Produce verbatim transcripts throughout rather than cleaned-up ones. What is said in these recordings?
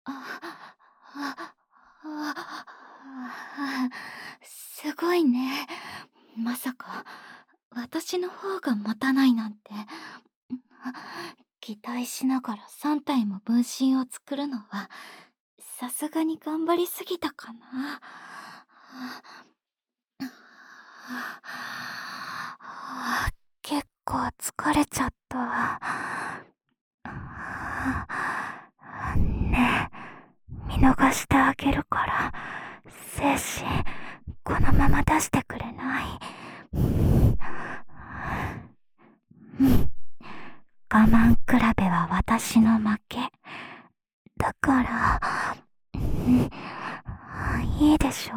あ、あ、あ、あ、すごいね。まさか、私の方が持たないなんて。期待しながらさん体も分身を作るのは、さすがに頑張りすぎたかな。結構疲れちゃった。ねえ、見逃してあげるから、精子、このまま出してくれない？うん。我慢比べは私の負け。だから、うん、いいでしょ？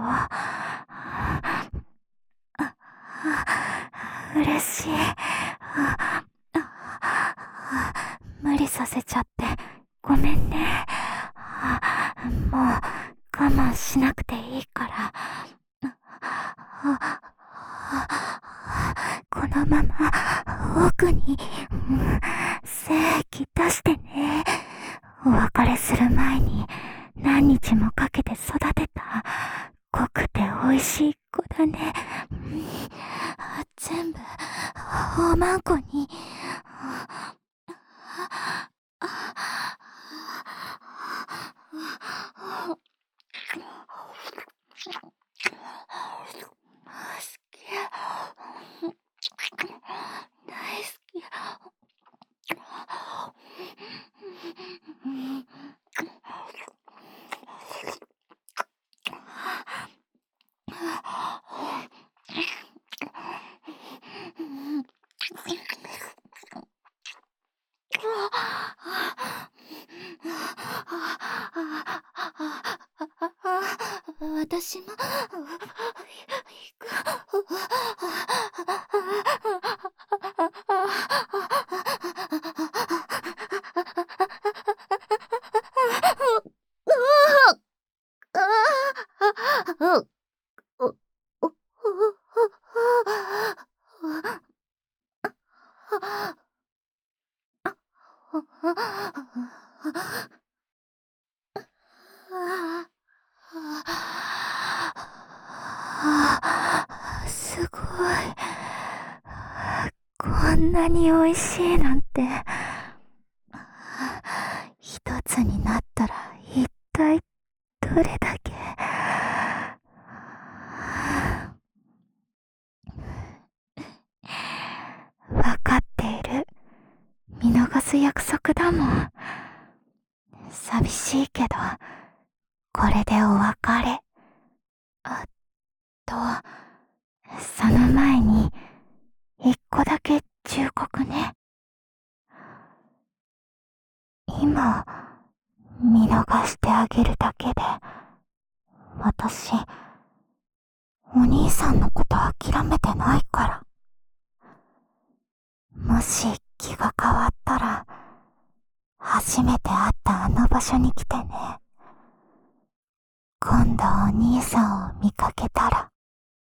嬉しい。無理させちゃってごめんね。もう我慢しなくていいから。このまま奥に、うん、精液出してね。お別れする前に何日もかけて育てた濃くて美味しい子だね。全部おまんこに。大好き。私も行すごい。こんなに美味しいなんて。一つになったら一体どれだけ。わかっている。見逃す約束だもん。寂しいけど、これでお別れ。あと、その前に、一個だけ忠告ね。今、見逃してあげるだけで、私、お兄さんのこと諦めてないから。もし気が変わったら、初めて会ったあの場所に来てね。今度お兄さんを見かけたら、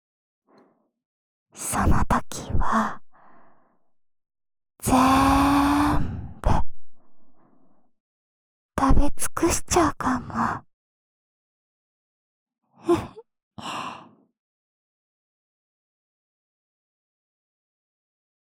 その時は、ぜーんぶ、食べ尽くしちゃうかも。